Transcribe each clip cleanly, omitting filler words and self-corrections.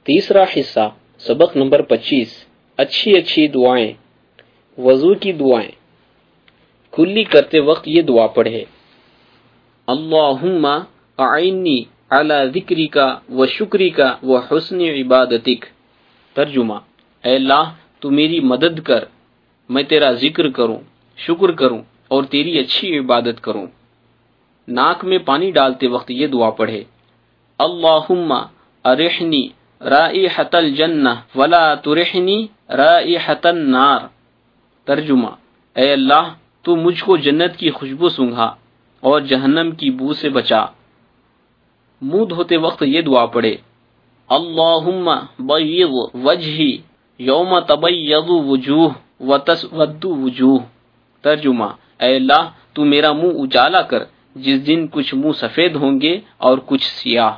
تیسرا حصہ سبق نمبر 25 اچھی دعائیں، وضو کی دعائیں۔ کلی کرتے وقت یہ دعا پڑھے، اللہم اعنی علی ذکرک و شکرک و حسن عبادتک۔ ترجمہ، اے اللہ تو میری مدد کر، میں تیرا ذکر کروں، شکر کروں اور تیری اچھی عبادت کروں۔ ناک میں پانی ڈالتے وقت یہ دعا پڑھے، اللہم ارحنی رائحۃ الجنہ ولا ترحنی رائحۃ النار۔ ترجمہ، اے اللہ تو مجھ کو جنت کی خوشبو سونگھا اور جہنم کی بو سے بچا۔ منہ دھوتے وقت یہ دعا پڑھے، اللہم بیض وجہی یوم تبیض وجوہ وتسود وجوہ۔ ترجمہ، اے اللہ تو میرا منہ اجالا کر جس دن کچھ منہ سفید ہوں گے اور کچھ سیاہ۔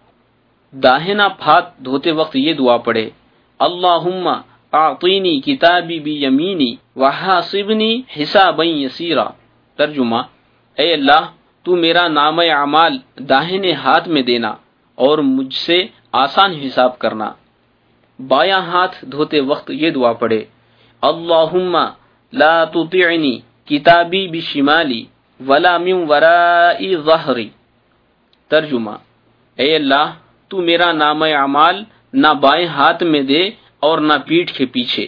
داہنا ہاتھ دھوتے وقت یہ دعا پڑھے، اللہم اعطینی کتابی بیمینی وحاسبنی حسابا یسیرا۔ ترجمہ، اے اللہ تو میرا نام اعمال داہنے ہاتھ میں دینا اور مجھ سے آسان حساب کرنا۔ بایاں ہاتھ دھوتے وقت یہ دعا پڑھے، اللہم لا تطعنی کتابی بشمالی ولا من ورائی ظہری۔ ترجمہ، اے اللہ تو میرا نام اعمال نہ بائیں ہاتھ میں دے اور نہ پیٹھ کے پیچھے۔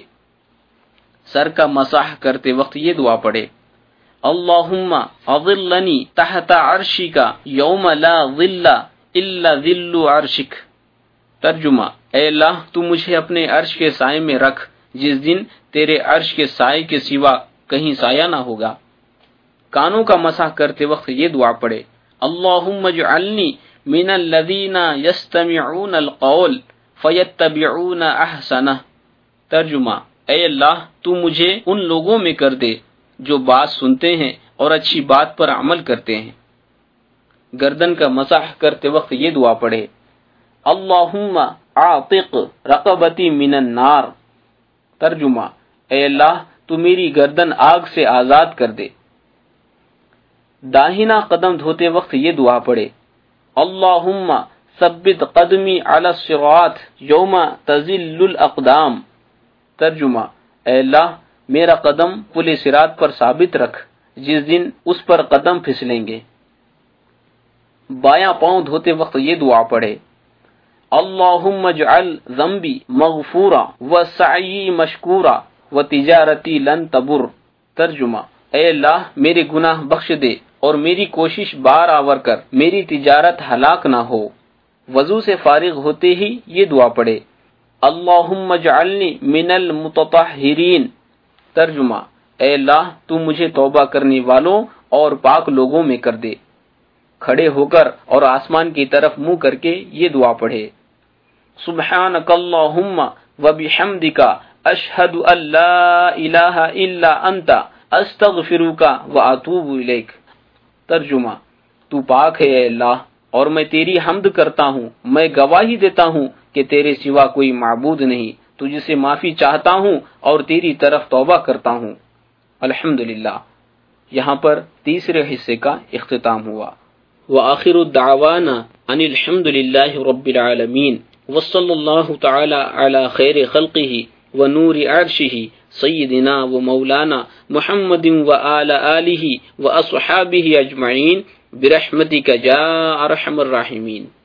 سر کا مسح کرتے وقت یہ دعا پڑھے، اللہم اظلنی تحت عرشک یوم لا ظل الا ظل عرشک۔ ترجمہ، اے اللہ تو مجھے اپنے عرش کے سائے میں رکھ جس دن تیرے عرش کے سائے کے سوا کہیں سایہ نہ ہوگا۔ کانوں کا مسح کرتے وقت یہ دعا پڑھے، اللہم اجعلنی من الذین یستمعون القول فیتبعون احسنہ۔ ترجمہ، اے اللہ تو مجھے ان لوگوں میں کر دے جو بات سنتے ہیں اور اچھی بات پر عمل کرتے ہیں۔ گردن کا مسح کرتے وقت یہ دعا پڑھے، اللہم اعتق رقبتی من النار۔ ترجمہ، اے اللہ تو میری گردن آگ سے آزاد کر دے۔ داہنا قدم دھوتے وقت یہ دعا پڑھے، اللہم ثبت قدمی علی الصراط یوم تزل الاقدام۔ ترجمہ، اے اللہ میرا قدم پل صراط پر ثابت رکھ جس دن اس پر قدم پھسلیں گے۔ بایاں پاؤں دھوتے وقت یہ دعا پڑھے، اللہم اجعل ذنبی مغفورا وسعی مشکورا وتجارتی لن تبر۔ ترجمہ، اے اللہ میرے گناہ بخش دے اور میری کوشش بار آور کر میری تجارت ہلاک نہ ہو۔ وضو سے فارغ ہوتے ہی یہ دعا پڑھے، اللہم اجعلنی من المتطہرین۔ ترجمہ، اے اللہ تو مجھے توبہ کرنے والوں اور پاک لوگوں میں کر دے۔ کھڑے ہو کر اور آسمان کی طرف منہ کر کے یہ دعا پڑھے، سبحانک اللہم وبحمدک اشہد ان لا الہ الا انت استغفرک واتوب الیک۔ ترجمہ، تو پاک ہے اے اللہ اور میں تیری حمد کرتا ہوں، میں گواہی دیتا ہوں کہ تیرے سوا کوئی معبود نہیں، تجھ سے معافی چاہتا ہوں اور تیری طرف توبہ کرتا ہوں۔ الحمدللہ۔ یہاں پر تیسرے حصے کا اختتام ہوا۔ وآخر الدعوانا ان الحمدللہ رب العالمین وصلی اللہ تعالی علی خیر خلقہ ونور عرشہ سیدنا و مولانا محمد وآل آلہ واصحابہ اجمعین برحمتک یا ارحم الراحمین۔